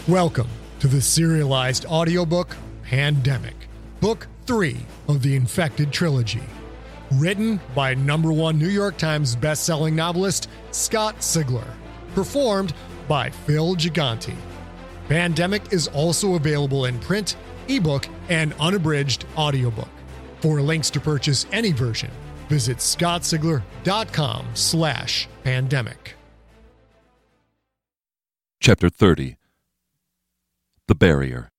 Welcome to the serialized audiobook Pandemic, Book 3 of the Infected Trilogy. Written by #1 New York Times bestselling novelist Scott Sigler. Performed by Phil Gigante. Pandemic is also available in print, ebook, and unabridged audiobook. For links to purchase any version, visit scottsigler.com/pandemic. Chapter 30. The Barrier.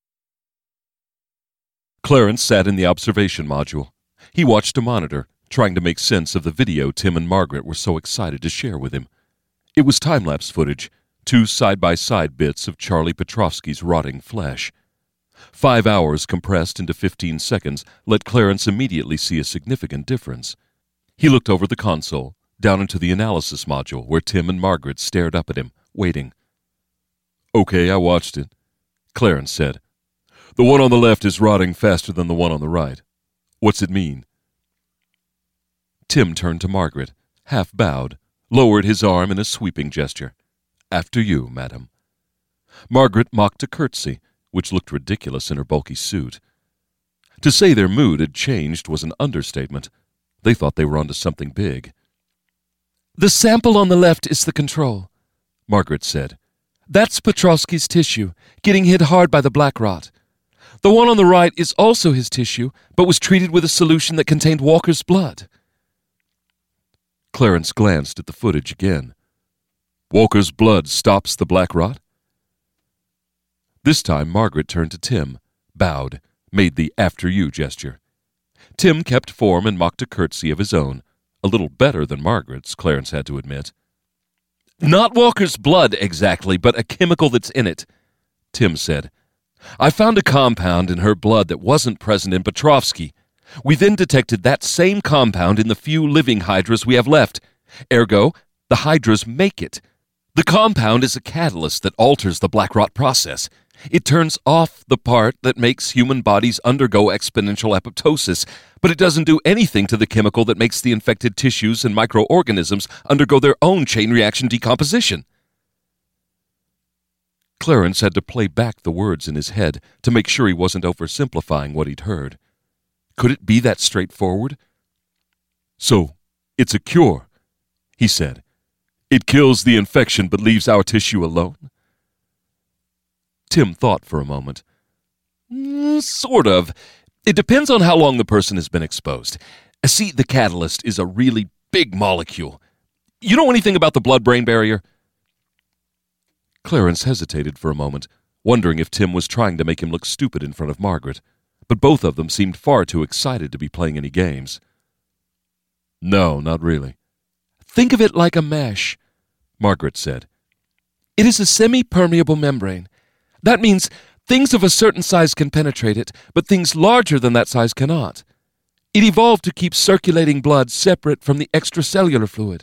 Clarence sat in the observation module. He watched a monitor, trying to make sense of the video Tim and Margaret were so excited to share with him. It was time-lapse footage, 2 side-by-side bits of Charlie Petrovsky's rotting flesh. 5 hours compressed into 15 seconds let Clarence immediately see a significant difference. He looked over the console, down into the analysis module where Tim and Margaret stared up at him, waiting. "Okay, I watched it," Clarence said. "The one on the left is rotting faster than the one on the right. What's it mean?" Tim turned to Margaret, half bowed, lowered his arm in a sweeping gesture. "After you, madam." Margaret mocked a curtsy, which looked ridiculous in her bulky suit. To say their mood had changed was an understatement. They thought they were onto something big. "The sample on the left is the control," Margaret said. "That's Petrovsky's tissue, getting hit hard by the black rot. The one on the right is also his tissue, but was treated with a solution that contained Walker's blood." Clarence glanced at the footage again. "Walker's blood stops the black rot?" This time Margaret turned to Tim, bowed, made the "after you" gesture. Tim kept form and mocked a curtsy of his own, a little better than Margaret's, Clarence had to admit. "Not Walker's blood exactly, but a chemical that's in it," Tim said. "I found a compound in her blood that wasn't present in Petrovsky. We then detected that same compound in the few living hydras we have left. Ergo, the hydras make it. The compound is a catalyst that alters the black rot process. It turns off the part that makes human bodies undergo exponential apoptosis, but it doesn't do anything to the chemical that makes the infected tissues and microorganisms undergo their own chain reaction decomposition." Clarence had to play back the words in his head to make sure he wasn't oversimplifying what he'd heard. Could it be that straightforward? "So, it's a cure," he said. "It kills the infection but leaves our tissue alone?" Tim thought for a moment. Sort of. It depends on how long the person has been exposed. See, the catalyst is a really big molecule. You know anything about the blood-brain barrier?" Clarence hesitated for a moment, wondering if Tim was trying to make him look stupid in front of Margaret, but both of them seemed far too excited to be playing any games. "No, not really." "Think of it like a mesh," Margaret said. "It is a semi-permeable membrane. That means things of a certain size can penetrate it, but things larger than that size cannot. It evolved to keep circulating blood separate from the extracellular fluid."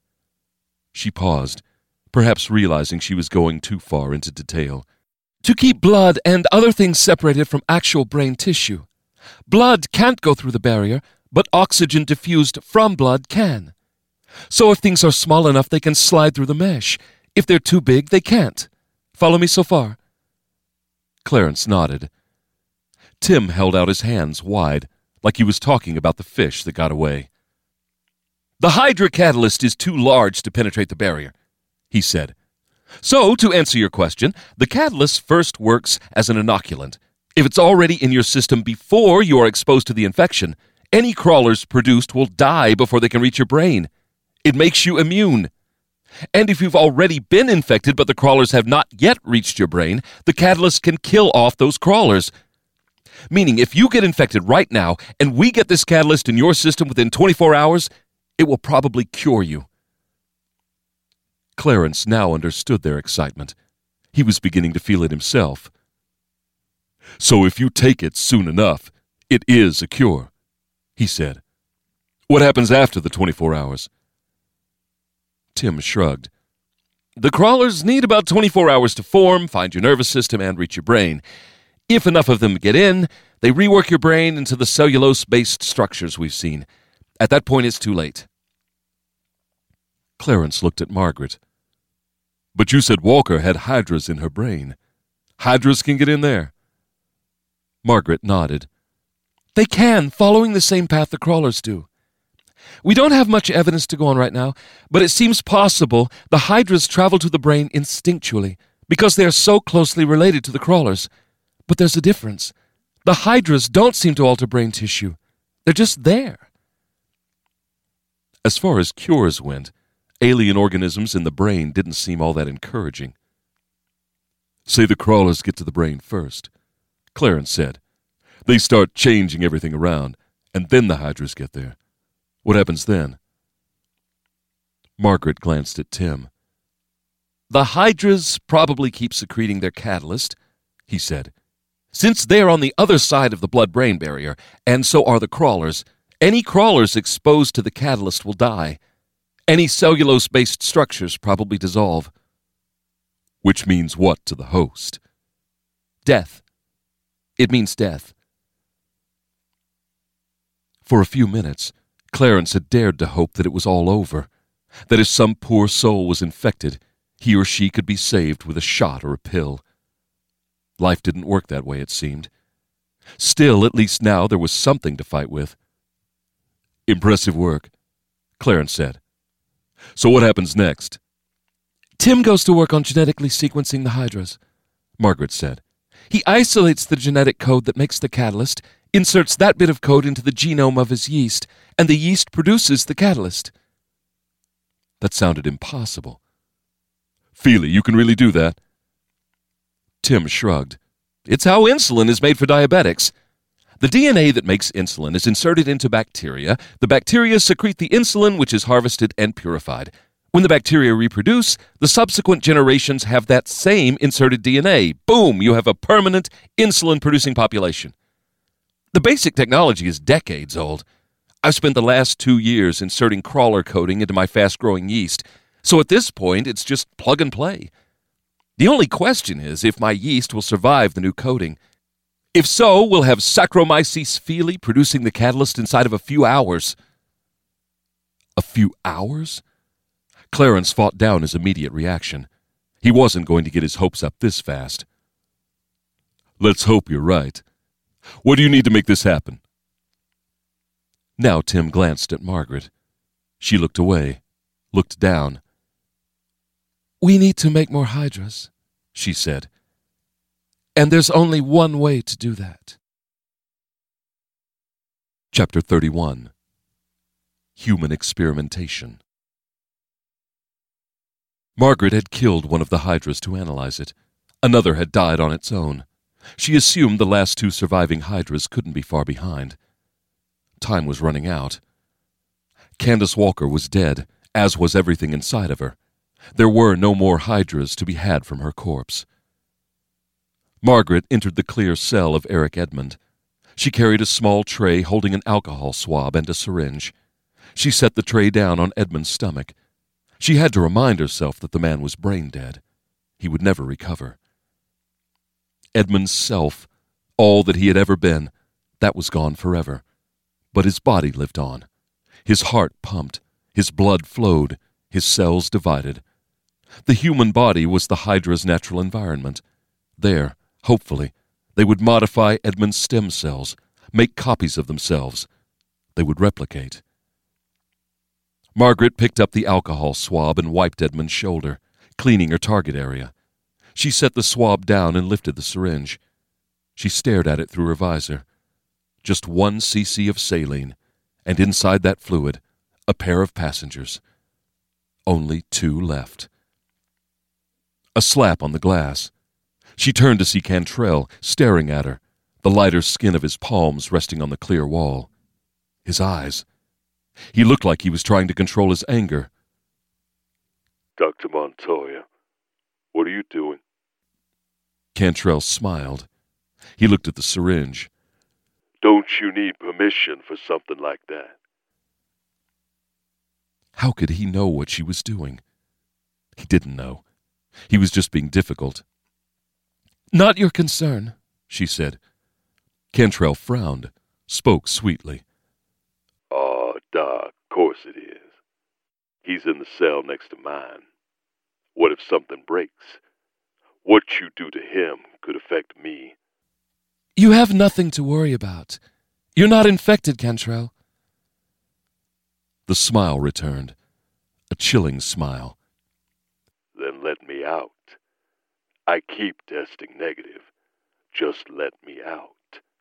She paused, perhaps realizing she was going too far into detail. "To keep blood and other things separated from actual brain tissue. Blood can't go through the barrier, but oxygen diffused from blood can. So if things are small enough, they can slide through the mesh. If they're too big, they can't. Follow me so far?" Clarence nodded. Tim held out his hands wide, like he was talking about the fish that got away. "The Hydra catalyst is too large to penetrate the barrier," he said. "So, to answer your question, the catalyst first works as an inoculant. If it's already in your system before you are exposed to the infection, any crawlers produced will die before they can reach your brain. It makes you immune. And if you've already been infected but the crawlers have not yet reached your brain, the catalyst can kill off those crawlers. Meaning, if you get infected right now and we get this catalyst in your system within 24 hours, it will probably cure you." Clarence now understood their excitement. He was beginning to feel it himself. "So if you take it soon enough, it is a cure," he said. "What happens after the 24 hours? Tim shrugged. "The crawlers need about 24 hours to form, find your nervous system, and reach your brain. If enough of them get in, they rework your brain into the cellulose-based structures we've seen. At that point, it's too late." Clarence looked at Margaret. "But you said Walker had hydras in her brain," Hydras can get in there. Margaret nodded. They can, following the same path the crawlers do. We don't have much evidence to go on right now, but it seems possible the Hydras travel to the brain instinctually because they are so closely related to the crawlers. But there's a difference. The Hydras don't seem to alter brain tissue. They're just there. As far as cures went, alien organisms in the brain didn't seem all that encouraging. Say the crawlers get to the brain first, Clarence said. They start changing everything around, and then the Hydras get there. What happens then? Margaret glanced at Tim. The Hydras probably keep secreting their catalyst, he said. Since they're on the other side of the blood-brain barrier, and so are the crawlers, any crawlers exposed to the catalyst will die. Any cellulose-based structures probably dissolve. Which means what to the host? Death. It means death. For a few minutes, Clarence had dared to hope that it was all over, that if some poor soul was infected, he or she could be saved with a shot or a pill. Life didn't work that way, it seemed. Still, at least now there was something to fight with. Impressive work, Clarence said. So what happens next? Tim goes to work on genetically sequencing the Hydras, Margaret said. He isolates the genetic code that makes the catalyst, inserts that bit of code into the genome of his yeast, and the yeast produces the catalyst. That sounded impossible. Feely, you can really do that? Tim shrugged. It's how insulin is made for diabetics. The DNA that makes insulin is inserted into bacteria. The bacteria secrete the insulin, which is harvested and purified. When the bacteria reproduce, the subsequent generations have that same inserted DNA. Boom, you have a permanent insulin-producing population. The basic technology is decades old. I've spent the last 2 years inserting crawler coding into my fast-growing yeast, so at this point it's just plug and play. The only question is if my yeast will survive the new coding. If so, we'll have Saccharomyces feely producing the catalyst inside of a few hours. A few hours? Clarence fought down his immediate reaction. He wasn't going to get his hopes up this fast. Let's hope you're right. What do you need to make this happen? Now Tim glanced at Margaret. She looked away, looked down. We need to make more Hydras, she said. And there's only one way to do that. Chapter 31. Human Experimentation. Margaret had killed one of the Hydras to analyze it. Another had died on its own. She assumed the last 2 surviving Hydras couldn't be far behind. Time was running out. Candace Walker was dead, as was everything inside of her. There were no more Hydras to be had from her corpse. Margaret entered the clear cell of Eric Edmund. She carried a small tray holding an alcohol swab and a syringe. She set the tray down on Edmund's stomach. She had to remind herself that the man was brain dead. He would never recover. Edmund's self, all that he had ever been, that was gone forever. But his body lived on. His heart pumped. His blood flowed. His cells divided. The human body was the Hydra's natural environment. There, hopefully, they would modify Edmund's stem cells, make copies of themselves. They would replicate. Margaret picked up the alcohol swab and wiped Edmund's shoulder, cleaning her target area. She set the swab down and lifted the syringe. She stared at it through her visor. Just 1 cc of saline, and inside that fluid, a pair of passengers. Only 2 left. A slap on the glass. She turned to see Cantrell staring at her, the lighter skin of his palms resting on the clear wall. His eyes. He looked like he was trying to control his anger. Dr. Montoya, what are you doing? Cantrell smiled. He looked at the syringe. Don't you need permission for something like that? How could he know what she was doing? He didn't know. He was just being difficult. Not your concern, she said. Cantrell frowned, spoke sweetly. Oh, Doc, of course it is. He's in the cell next to mine. What if something breaks? What you do to him could affect me. You have nothing to worry about. You're not infected, Cantrell. The smile returned, a chilling smile. Then let me out. I keep testing negative. Just let me out.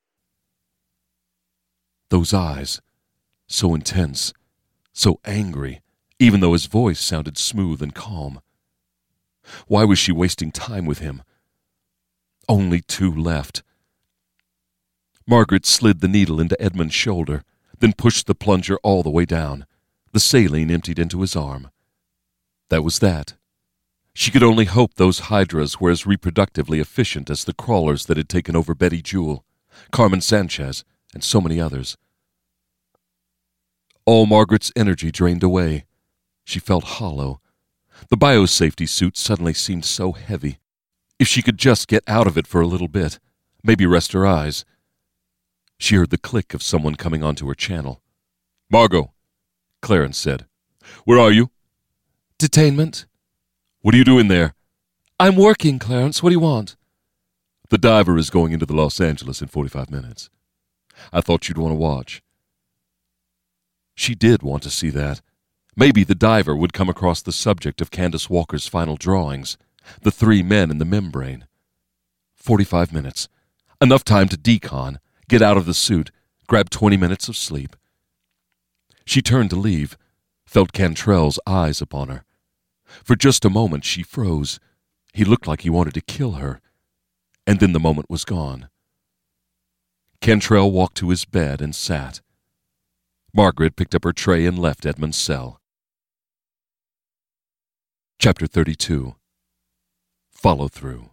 Those eyes, so intense, so angry, even though his voice sounded smooth and calm. Why was she wasting time with him? Only 2 left. Margaret slid the needle into Edmund's shoulder, then pushed the plunger all the way down. The saline emptied into his arm. That was that. She could only hope those hydras were as reproductively efficient as the crawlers that had taken over Betty Jewell, Carmen Sanchez, and so many others. All Margaret's energy drained away. She felt hollow. The biosafety suit suddenly seemed so heavy. If she could just get out of it for a little bit, maybe rest her eyes. She heard the click of someone coming onto her channel. "Margot," Clarence said. "Where are you?" "Detainment." "What are you doing there?" "I'm working, Clarence. What do you want?" "The diver is going into the Los Angeles in 45 minutes. I thought you'd want to watch." She did want to see that. Maybe the diver would come across the subject of Candace Walker's final drawings, the 3 men in the membrane. 45 minutes. Enough time to decon, get out of the suit, grab 20 minutes of sleep. She turned to leave, felt Cantrell's eyes upon her. For just a moment she froze. He looked like he wanted to kill her. And then the moment was gone. Cantrell walked to his bed and sat. Margaret picked up her tray and left Edmund's cell. Chapter 32. Follow-through.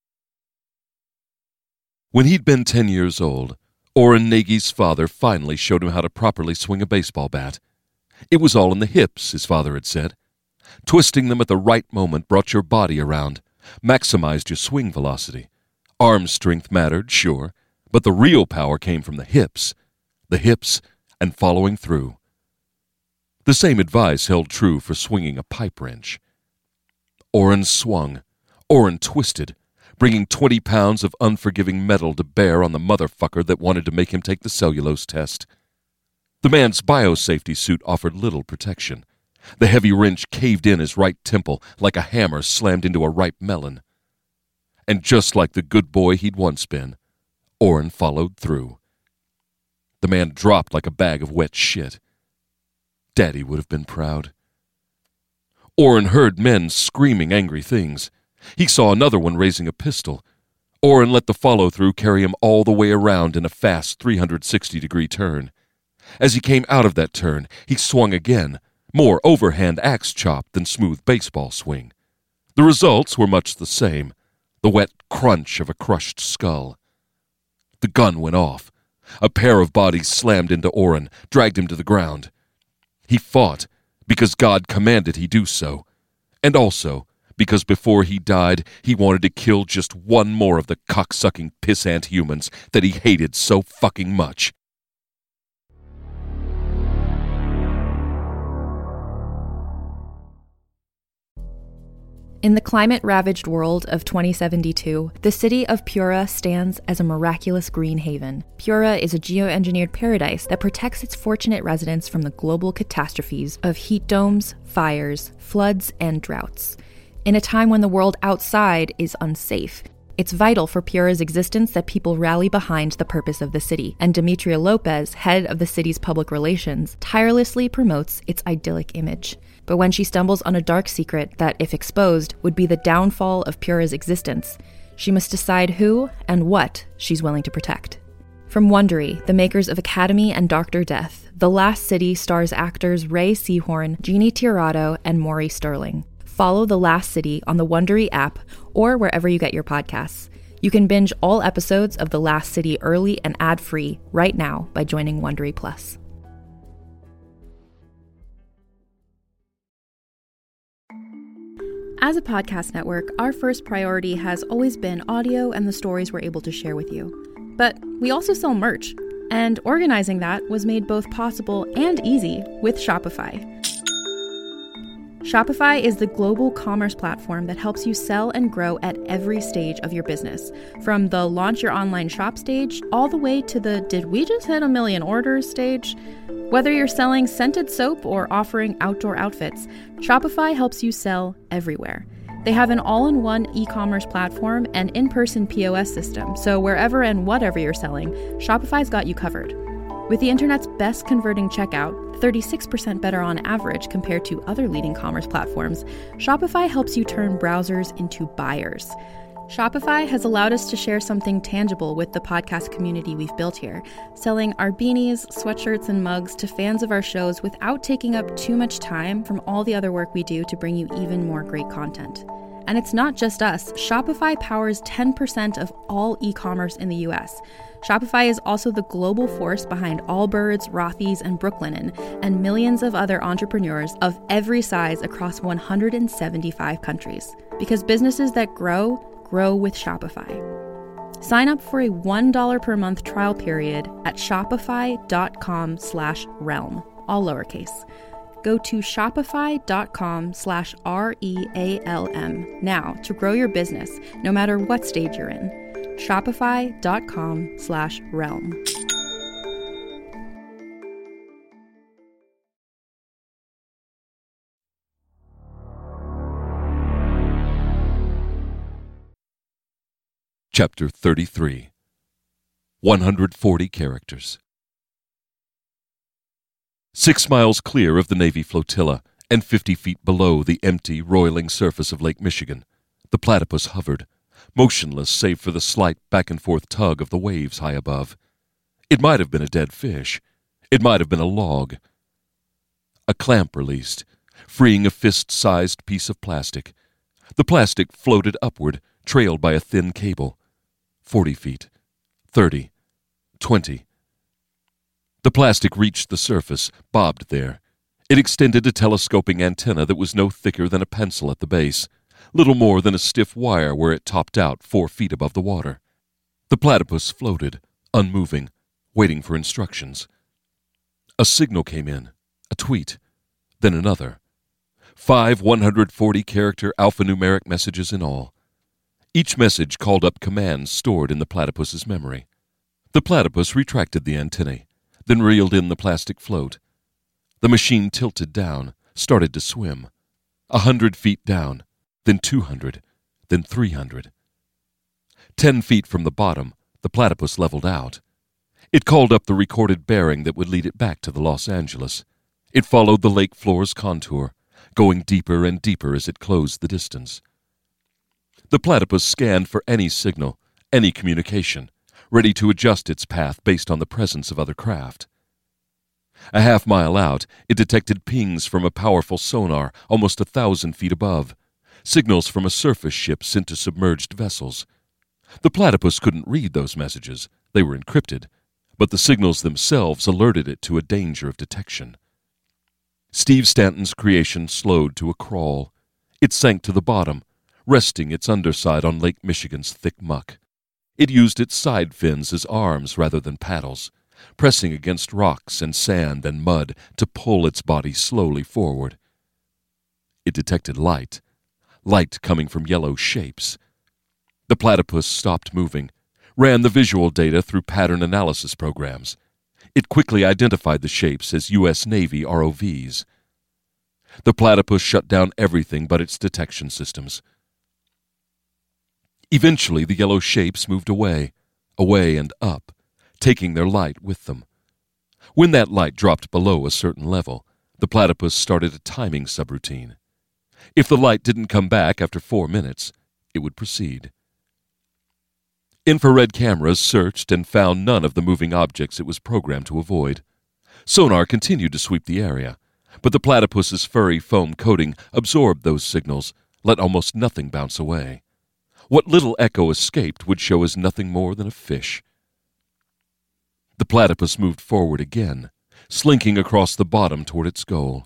When he'd been 10 years old, Orrin Nagy's father finally showed him how to properly swing a baseball bat. It was all in the hips, his father had said. Twisting them at the right moment brought your body around, maximized your swing velocity. Arm strength mattered, sure, but the real power came from the hips and following through. The same advice held true for swinging a pipe wrench. Orrin swung. Orrin twisted, bringing 20 pounds of unforgiving metal to bear on the motherfucker that wanted to make him take the cellulose test. The man's biosafety suit offered little protection. The heavy wrench caved in his right temple like a hammer slammed into a ripe melon. And just like the good boy he'd once been, Orrin followed through. The man dropped like a bag of wet shit. Daddy would have been proud. Orrin heard men screaming angry things. He saw another one raising a pistol. Orrin let the follow-through carry him all the way around in a fast 360-degree turn. As he came out of that turn, he swung again, more overhand axe chop than smooth baseball swing. The results were much the same, the wet crunch of a crushed skull. The gun went off. A pair of bodies slammed into Orrin, dragged him to the ground. He fought because God commanded he do so, and also because before he died, he wanted to kill just one more of the cocksucking pissant humans that he hated so fucking much. In the climate-ravaged world of 2072, the city of Pura stands as a miraculous green haven. Pura is a geoengineered paradise that protects its fortunate residents from the global catastrophes of heat domes, fires, floods, and droughts. In a time when the world outside is unsafe, it's vital for Pura's existence that people rally behind the purpose of the city, and Demetria Lopez, head of the city's public relations, tirelessly promotes its idyllic image. But when she stumbles on a dark secret that, if exposed, would be the downfall of Pura's existence, she must decide who and what she's willing to protect. From Wondery, the makers of Academy and Dr. Death, The Last City stars actors Ray Seahorn, Jeannie Tirado, and Maury Sterling. Follow The Last City on the Wondery app or wherever you get your podcasts. You can binge all episodes of The Last City early and ad-free right now by joining Wondery Plus. As a podcast network, our first priority has always been audio and the stories we're able to share with you. But we also sell merch, and organizing that was made both possible and easy with Shopify. Shopify is the global commerce platform that helps you sell and grow at every stage of your business. From the launch your online shop stage, all the way to the did we just hit 1 million orders stage? Whether you're selling scented soap or offering outdoor outfits, Shopify helps you sell everywhere. They have an all-in-one e-commerce platform and in-person POS system, so wherever and whatever you're selling, Shopify's got you covered. With the internet's best converting checkout, 36% better on average compared to other leading commerce platforms, Shopify helps you turn browsers into buyers. Shopify has allowed us to share something tangible with the podcast community we've built here, selling our beanies, sweatshirts, and mugs to fans of our shows without taking up too much time from all the other work we do to bring you even more great content. And it's not just us. Shopify powers 10% of all e-commerce in the US. Shopify is also the global force behind Allbirds, Rothy's, and Brooklinen, and millions of other entrepreneurs of every size across 175 countries. Because businesses that grow with Shopify. Sign up for a $1 per month trial period at shopify.com/realm, all lowercase. Go to shopify.com/REALM now to grow your business, no matter what stage you're in. Shopify.com/realm. Chapter 33. 140 Characters. 6 miles clear of the Navy flotilla and 50 feet below the empty, roiling surface of Lake Michigan, the platypus hovered, motionless save for the slight back-and-forth tug of the waves high above. It might have been a dead fish. It might have been a log. A clamp released, freeing a fist-sized piece of plastic. The plastic floated upward, trailed by a thin cable. 40 feet, 30, 20. The plastic reached the surface, bobbed there. It extended a telescoping antenna that was no thicker than a pencil at the base, little more than a stiff wire where it topped out 4 feet above the water. The platypus floated, unmoving, waiting for instructions. A signal came in, a tweet, then another. 5 140-character alphanumeric messages in all. Each message called up commands stored in the platypus's memory. The platypus retracted the antennae, then reeled in the plastic float. The machine tilted down, started to swim. 100 feet down, then 200, then 300. 10 feet from the bottom, the platypus leveled out. It called up the recorded bearing that would lead it back to the Los Angeles. It followed the lake floor's contour, going deeper and deeper as it closed the distance. The platypus scanned for any signal, any communication, ready to adjust its path based on the presence of other craft. A half-mile out, it detected pings from a powerful sonar almost 1,000 feet above, signals from a surface ship sent to submerged vessels. The platypus couldn't read those messages. They were encrypted, but the signals themselves alerted it to a danger of detection. Steve Stanton's creation slowed to a crawl. It sank to the bottom, resting its underside on Lake Michigan's thick muck. It used its side fins as arms rather than paddles, pressing against rocks and sand and mud to pull its body slowly forward. It detected light coming from yellow shapes. The platypus stopped moving, ran the visual data through pattern analysis programs. It quickly identified the shapes as U.S. Navy ROVs. The platypus shut down everything but its detection systems. Eventually, the yellow shapes moved away and up, taking their light with them. When that light dropped below a certain level, the platypus started a timing subroutine. If the light didn't come back after 4 minutes, it would proceed. Infrared cameras searched and found none of the moving objects it was programmed to avoid. Sonar continued to sweep the area, but the platypus's furry foam coating absorbed those signals, let almost nothing bounce away. What little echo escaped would show as nothing more than a fish. The platypus moved forward again, slinking across the bottom toward its goal.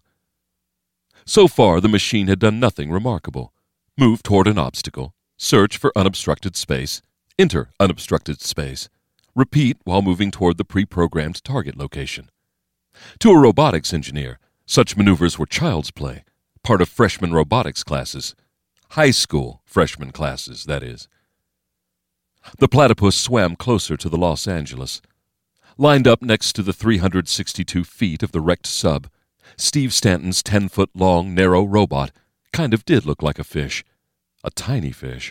So far, the machine had done nothing remarkable. Move toward an obstacle, search for unobstructed space, enter unobstructed space, repeat while moving toward the pre-programmed target location. To a robotics engineer, such maneuvers were child's play, part of freshman robotics classes. High school freshman classes, that is. The platypus swam closer to the Los Angeles. Lined up next to the 362 feet of the wrecked sub, Steve Stanton's 10-foot-long, narrow robot kind of did look like a fish. A tiny fish.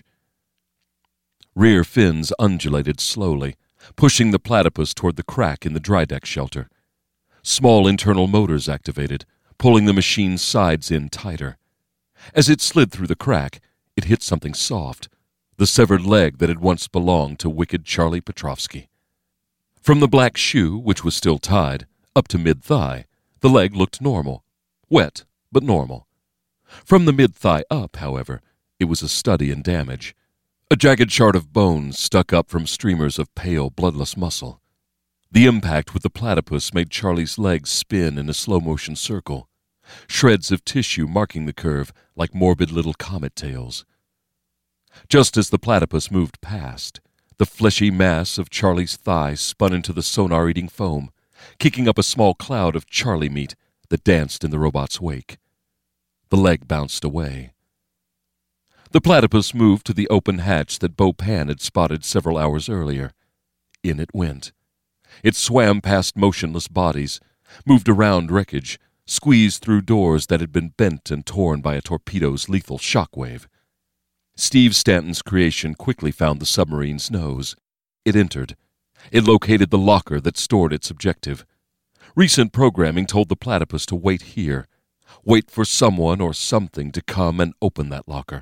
Rear fins undulated slowly, pushing the platypus toward the crack in the dry deck shelter. Small internal motors activated, pulling the machine's sides in tighter. As it slid through the crack, it hit something soft, the severed leg that had once belonged to wicked Charlie Petrovsky. From the black shoe, which was still tied, up to mid-thigh, the leg looked normal. Wet, but normal. From the mid-thigh up, however, it was a study in damage. A jagged shard of bone stuck up from streamers of pale, bloodless muscle. The impact with the platypus made Charlie's legs spin in a slow-motion circle, shreds of tissue marking the curve like morbid little comet tails. Just as the platypus moved past, the fleshy mass of Charlie's thigh spun into the sonar-eating foam, kicking up a small cloud of Charlie meat that danced in the robot's wake. The leg bounced away. The platypus moved to the open hatch that Bo Pan had spotted several hours earlier. In it went. It swam past motionless bodies, moved around wreckage, squeezed through doors that had been bent and torn by a torpedo's lethal shockwave. Steve Stanton's creation quickly found the submarine's nose. It entered. It located the locker that stored its objective. Recent programming told the platypus to wait here, wait for someone or something to come and open that locker.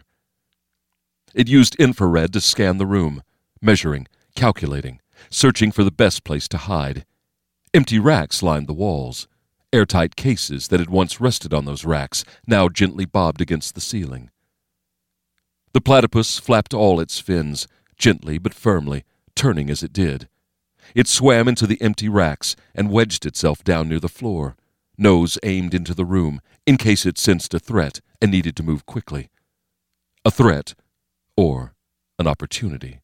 It used infrared to scan the room, measuring, calculating, searching for the best place to hide. Empty racks lined the walls. Airtight cases that had once rested on those racks now gently bobbed against the ceiling. The platypus flapped all its fins, gently but firmly, turning as it did. It swam into the empty racks and wedged itself down near the floor, nose aimed into the room in case it sensed a threat and needed to move quickly. A threat, or an opportunity.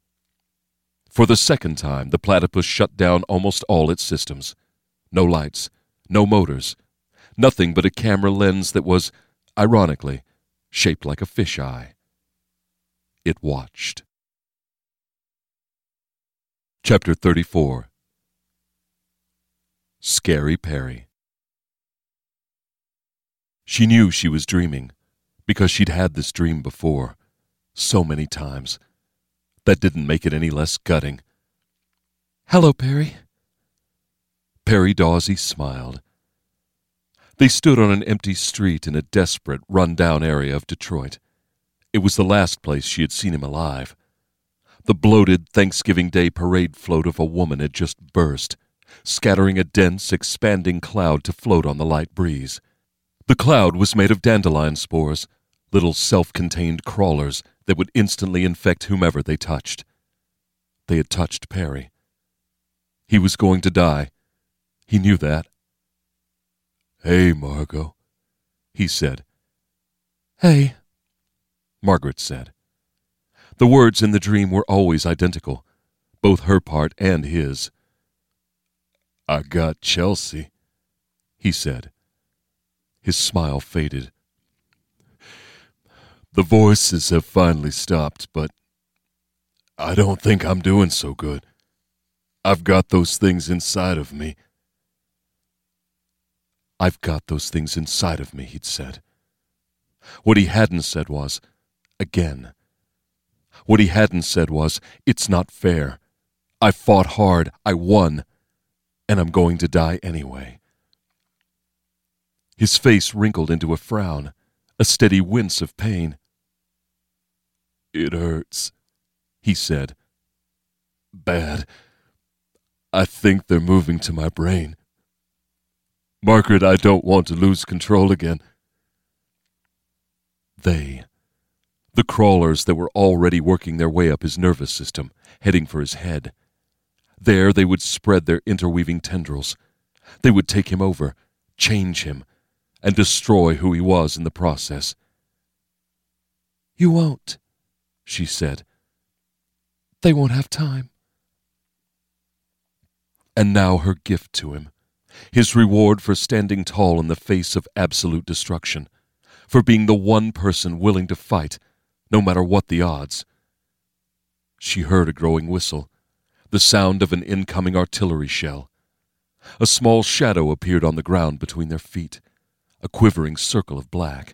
For the second time, the platypus shut down almost all its systems. No lights, no motors, nothing but a camera lens that was, ironically, shaped like a fisheye. It watched. Chapter 34. Scary Perry. She knew she was dreaming, because she'd had this dream before, so many times. That didn't make it any less gutting. "Hello, Perry." Perry Dawsey smiled. They stood on an empty street in a desperate, run-down area of Detroit. It was the last place she had seen him alive. The bloated Thanksgiving Day parade float of a woman had just burst, scattering a dense, expanding cloud to float on the light breeze. The cloud was made of dandelion spores, little self-contained crawlers that would instantly infect whomever they touched. They had touched Perry. He was going to die. He knew that. "Hey, Margot," he said. "Hey," Margaret said. The words in the dream were always identical, both her part and his. "I got Chelsea," he said. His smile faded. "The voices have finally stopped, but I don't think I'm doing so good. I've got those things inside of me." "I've got those things inside of me," he'd said. What he hadn't said was, again. What he hadn't said was, "It's not fair. I fought hard, I won, and I'm going to die anyway." His face wrinkled into a frown, a steady wince of pain. "It hurts," he said. "Bad. I think they're moving to my brain. Margaret, I don't want to lose control again." The crawlers that were already working their way up his nervous system, heading for his head. There they would spread their interweaving tendrils. They would take him over, change him, and destroy who he was in the process. "You won't," she said. "They won't have time." And now her gift to him, his reward for standing tall in the face of absolute destruction, for being the one person willing to fight, no matter what the odds. She heard a growing whistle, the sound of an incoming artillery shell. A small shadow appeared on the ground between their feet, a quivering circle of black.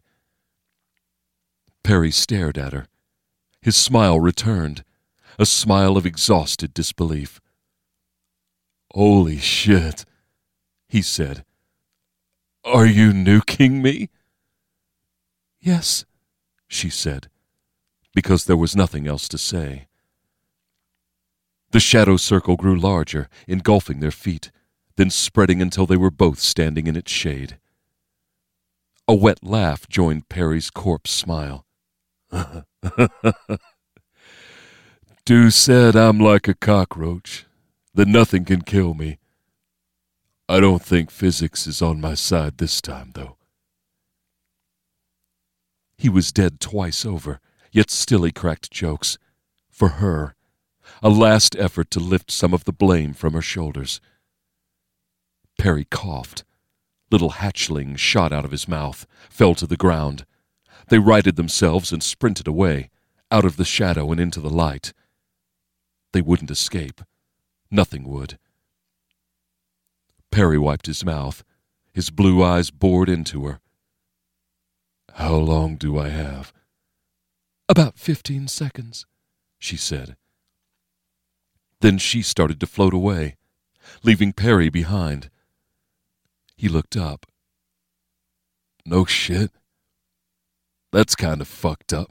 Perry stared at her. His smile returned, a smile of exhausted disbelief. "Holy shit," he said. "Are you nuking me?" "Yes," she said, because there was nothing else to say. The shadow circle grew larger, engulfing their feet, then spreading until they were both standing in its shade. A wet laugh joined Perry's corpse smile. "Du said I'm like a cockroach, that nothing can kill me. I don't think physics is on my side this time, though." He was dead twice over, yet still he cracked jokes. For her, a last effort to lift some of the blame from her shoulders. Perry coughed. Little hatchlings shot out of his mouth, fell to the ground. They righted themselves and sprinted away, out of the shadow and into the light. They wouldn't escape. Nothing would. Perry wiped his mouth. His blue eyes bored into her. "How long do I have?" "About 15 seconds, she said. Then she started to float away, leaving Perry behind. He looked up. "No shit. That's kind of fucked up."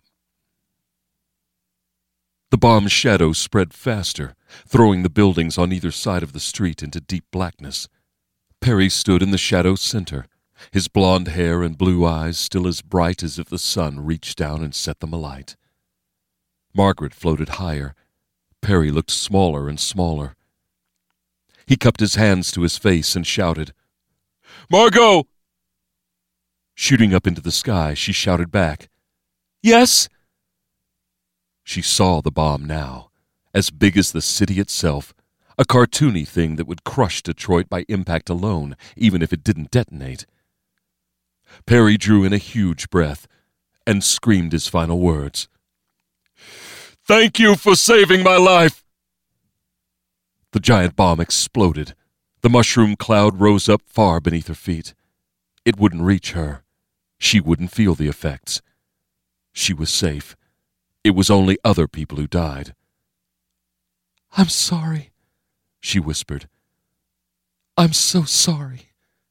The bomb's shadow spread faster, throwing the buildings on either side of the street into deep blackness. Perry stood in the shadow's center, his blonde hair and blue eyes still as bright as if the sun reached down and set them alight. Margaret floated higher. Perry looked smaller and smaller. He cupped his hands to his face and shouted, "Margot!" Shooting up into the sky, she shouted back, "Yes?" She saw the bomb now, as big as the city itself, a cartoony thing that would crush Detroit by impact alone, even if it didn't detonate. Perry drew in a huge breath and screamed his final words. "Thank you for saving my life!" The giant bomb exploded. The mushroom cloud rose up far beneath her feet. It wouldn't reach her. She wouldn't feel the effects. She was safe. It was only other people who died. "I'm sorry," she whispered. "I'm so sorry."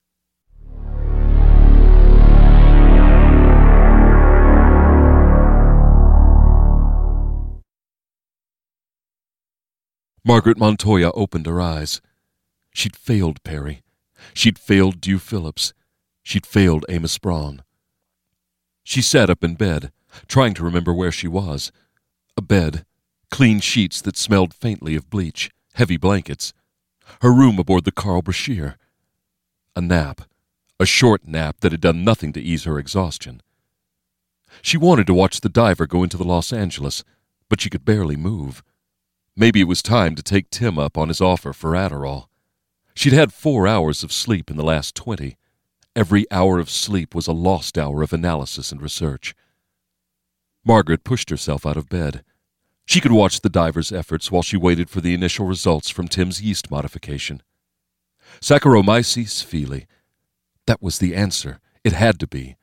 Margaret Montoya opened her eyes. She'd failed Perry. She'd failed Dew Phillips. She'd failed Amos Braun. She sat up in bed, trying to remember where she was. A bed, clean sheets that smelled faintly of bleach, heavy blankets. Her room aboard the Carl Brashear. A nap, a short nap that had done nothing to ease her exhaustion. She wanted to watch the diver go into the Los Angeles, but she could barely move. Maybe it was time to take Tim up on his offer for Adderall. She'd had 4 hours of sleep in the last 20. Every hour of sleep was a lost hour of analysis and research. Margaret pushed herself out of bed. She could watch the diver's efforts while she waited for the initial results from Tim's yeast modification. Saccharomyces feli. That was the answer. It had to be.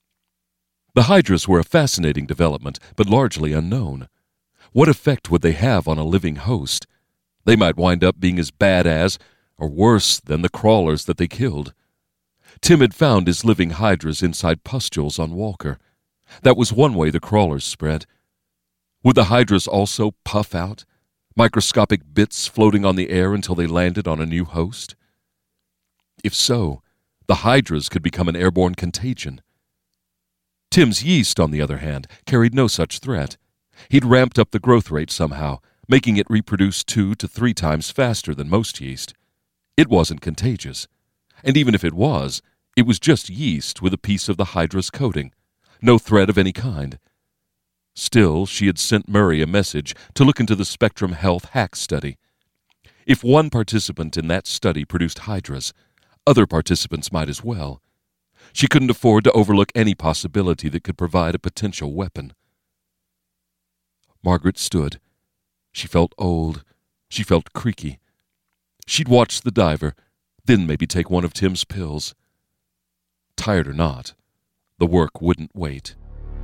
The hydras were a fascinating development, but largely unknown. What effect would they have on a living host? They might wind up being as bad as, or worse than, the crawlers that they killed. Tim had found his living hydras inside pustules on Walker. That was one way the crawlers spread. Would the hydras also puff out, microscopic bits floating on the air until they landed on a new host? If so, the hydras could become an airborne contagion. Tim's yeast, on the other hand, carried no such threat. He'd ramped up the growth rate somehow, making it reproduce 2 to 3 times faster than most yeast. It wasn't contagious. And even if it was just yeast with a piece of the hydra's coating. No threat of any kind. Still, she had sent Murray a message to look into the Spectrum Health hack study. If one participant in that study produced hydras, other participants might as well. She couldn't afford to overlook any possibility that could provide a potential weapon. Margaret stood. She felt old. She felt creaky. She'd watch the diver, then maybe take one of Tim's pills. Tired or not, the work wouldn't wait.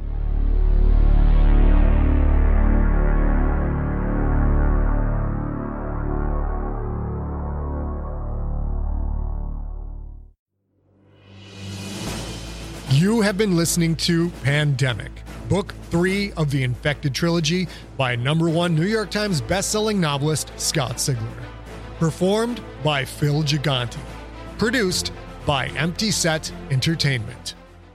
You have been listening to Pandemic, Book 3 of the Infected Trilogy by #1 New York Times bestselling novelist Scott Sigler. Performed by Phil Gigante. Produced by Empty Set Entertainment.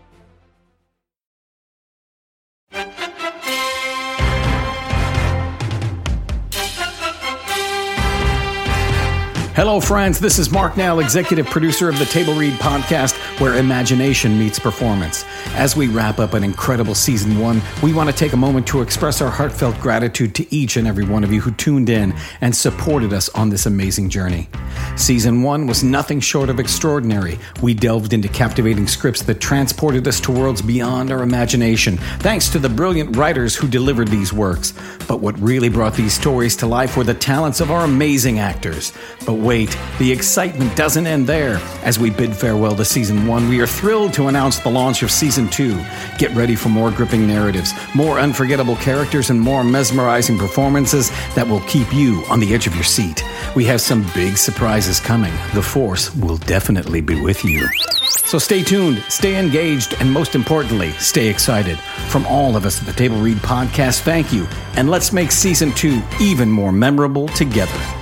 Hello, friends. This is Mark Nell, executive producer of the Table Read podcast, where imagination meets performance. As we wrap up an incredible season 1, we want to take a moment to express our heartfelt gratitude to each and every one of you who tuned in and supported us on this amazing journey. Season 1 was nothing short of extraordinary. We delved into captivating scripts that transported us to worlds beyond our imagination, thanks to the brilliant writers who delivered these works. But what really brought these stories to life were the talents of our amazing actors. But wait, the excitement doesn't end there. As we bid farewell to Season 1, we are thrilled to announce the launch of Season 2. Get ready for more gripping narratives, more unforgettable characters, and more mesmerizing performances that will keep you on the edge of your seat. We have some big surprises coming. The Force will definitely be with you. So stay tuned, stay engaged, and most importantly, stay excited. From all of us at the Table Read podcast, thank you. And let's make Season 2 even more memorable together.